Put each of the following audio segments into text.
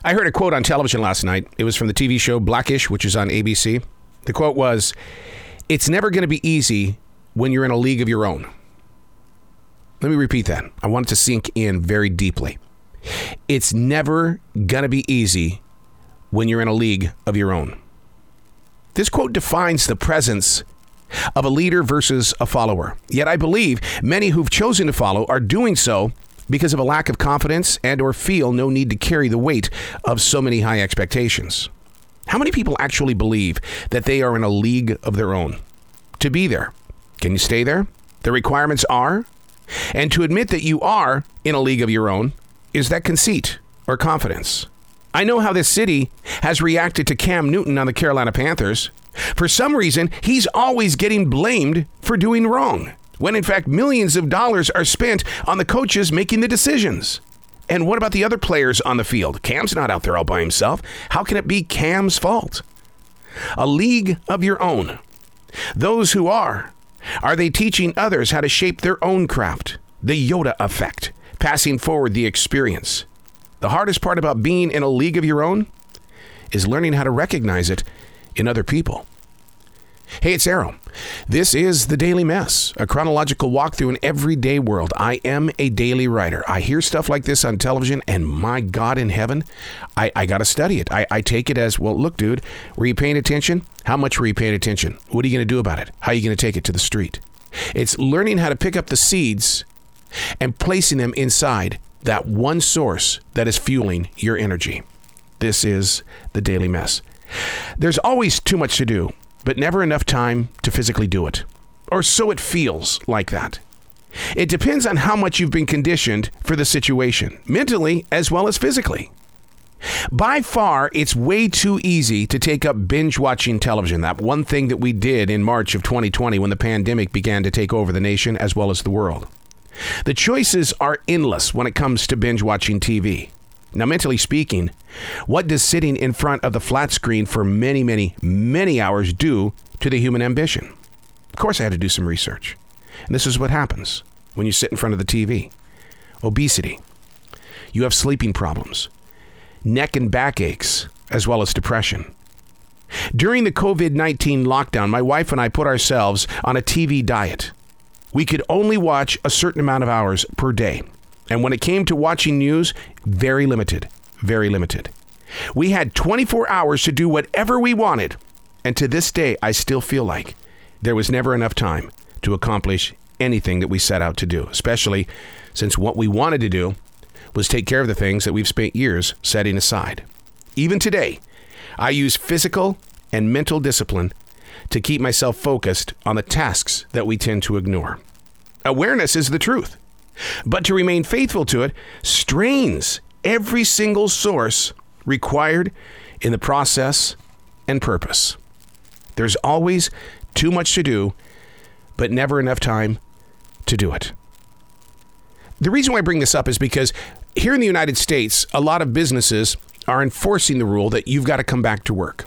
I heard a quote on television last night. It was from the TV show Blackish, which is on ABC. The quote was, "It's never going to be easy when you're in a league of your own." Let me repeat that. I want it to sink in very deeply. It's never going to be easy when you're in a league of your own. This quote defines the presence of a leader versus a follower. Yet I believe many who've chosen to follow are doing so because of a lack of confidence and or feel no need to carry the weight of so many high expectations. How many people actually believe that they are in a league of their own? To be there, can you stay there? The requirements are, and to admit that you are in a league of your own, is that conceit or confidence? I know how this city has reacted to Cam Newton on the Carolina Panthers. For some reason, he's always getting blamed for doing wrong, when in fact millions of dollars are spent on the coaches making the decisions. And what about the other players on the field? Cam's not out there all by himself. How can it be Cam's fault? A league of your own. Those who are they teaching others how to shape their own craft? The Yoda effect, passing forward the experience. The hardest part about being in a league of your own is learning how to recognize it in other people. Hey, it's Arrow. This is The Daily Mess, a chronological walk through an everyday world. I am a daily writer. I hear stuff like this on television, and my God in heaven, I got to study it. I take it as, well, look, dude, were you paying attention? How much were you paying attention? What are you going to do about it? How are you going to take it to the street? It's learning how to pick up the seeds and placing them inside that one source that is fueling your energy. This is The Daily Mess. There's always too much to do, but never enough time to physically do it. Or so it feels like that. It depends on how much you've been conditioned for the situation, mentally as well as physically. By far, it's way too easy to take up binge watching television, that one thing that we did in March of 2020 when the pandemic began to take over the nation as well as the world. The choices are endless when it comes to binge watching TV. Now, mentally speaking, what does sitting in front of the flat screen for many, many, many hours do to the human ambition? Of course, I had to do some research. And this is what happens when you sit in front of the TV. Obesity. You have sleeping problems, neck and back aches, as well as depression. During the COVID-19 lockdown, my wife and I put ourselves on a TV diet. We could only watch a certain amount of hours per day. And when it came to watching news, very limited, very limited. We had 24 hours to do whatever we wanted. And to this day, I still feel like there was never enough time to accomplish anything that we set out to do, especially since what we wanted to do was take care of the things that we've spent years setting aside. Even today, I use physical and mental discipline to keep myself focused on the tasks that we tend to ignore. Awareness is the truth, but to remain faithful to it strains every single source required in the process and purpose. There's always too much to do, but never enough time to do it. The reason why I bring this up is because here in the United States, a lot of businesses are enforcing the rule that you've got to come back to work.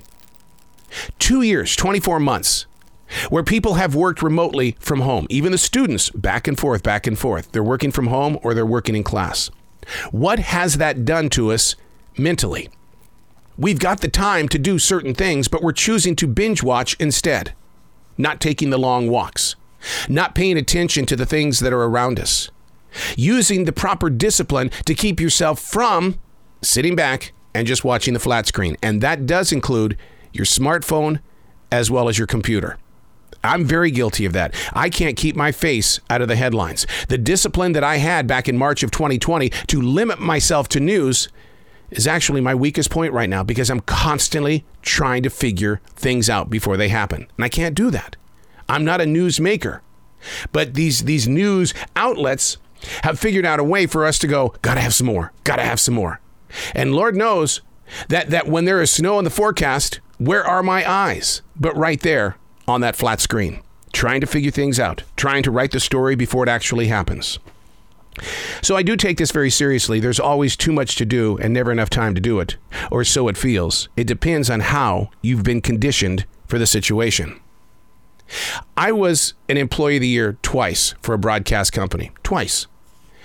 2 years, 24 months, where people have worked remotely from home. Even the students, back and forth, back and forth. They're working from home or they're working in class. What has that done to us mentally? We've got the time to do certain things, but we're choosing to binge watch instead. Not taking the long walks. Not paying attention to the things that are around us. Using the proper discipline to keep yourself from sitting back and just watching the flat screen. And that does include your smartphone as well as your computer. I'm very guilty of that. I can't keep my face out of the headlines. The discipline that I had back in March of 2020 to limit myself to news is actually my weakest point right now because I'm constantly trying to figure things out before they happen. And I can't do that. I'm not a news maker. But these news outlets have figured out a way for us to go, gotta have some more, gotta have some more. And Lord knows that when there is snow in the forecast, where are my eyes? But right there on that flat screen, trying to figure things out, trying to write the story before it actually happens. So I do take this very seriously. There's always too much to do and never enough time to do it, or so it feels. It depends on how you've been conditioned for the situation. I was an employee of the year twice for a broadcast company. Twice.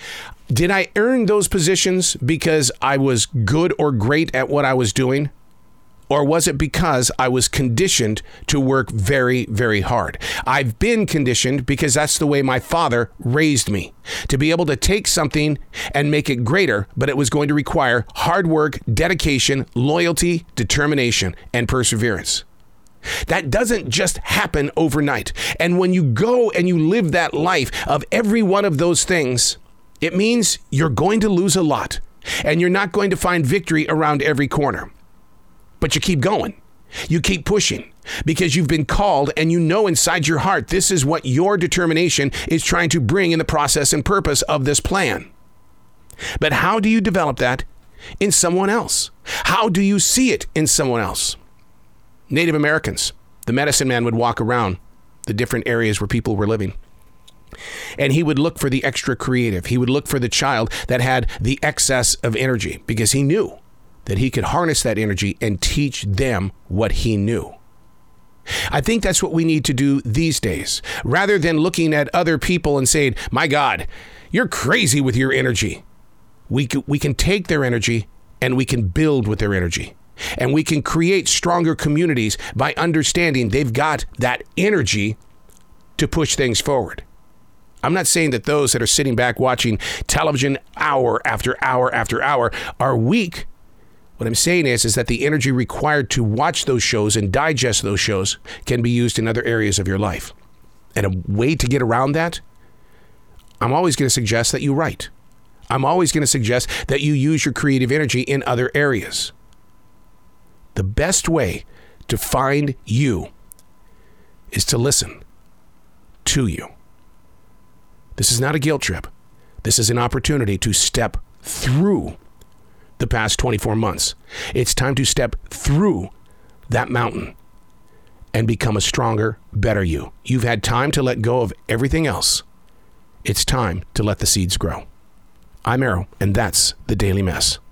Did I earn those positions because I was good or great at what I was doing? Or was it because I was conditioned to work very, very hard? I've been conditioned because that's the way my father raised me, to be able to take something and make it greater, but it was going to require hard work, dedication, loyalty, determination, and perseverance. That doesn't just happen overnight. And when you go and you live that life of every one of those things, it means you're going to lose a lot, and you're not going to find victory around every corner. But you keep going. You keep pushing because you've been called, and you know inside your heart this is what your determination is trying to bring in the process and purpose of this plan. But how do you develop that in someone else? How do you see it in someone else? Native Americans, the medicine man would walk around the different areas where people were living, and he would look for the extra creative. He would look for the child that had the excess of energy because he knew that he could harness that energy and teach them what he knew. I think that's what we need to do these days. Rather than looking at other people and saying, my God, you're crazy with your energy. We can take their energy and we can build with their energy. And we can create stronger communities by understanding they've got that energy to push things forward. I'm not saying that those that are sitting back watching television hour after hour after hour are weak. What I'm saying is that the energy required to watch those shows and digest those shows can be used in other areas of your life. And a way to get around that, I'm always going to suggest that you write. I'm always going to suggest that you use your creative energy in other areas. The best way to find you is to listen to you. This is not a guilt trip. This is an opportunity to step through the past 24 months. It's time to step through that mountain and become a stronger, better you. You've had time to let go of everything else. It's time to let the seeds grow. I'm Arrow, and that's The Daily Mess.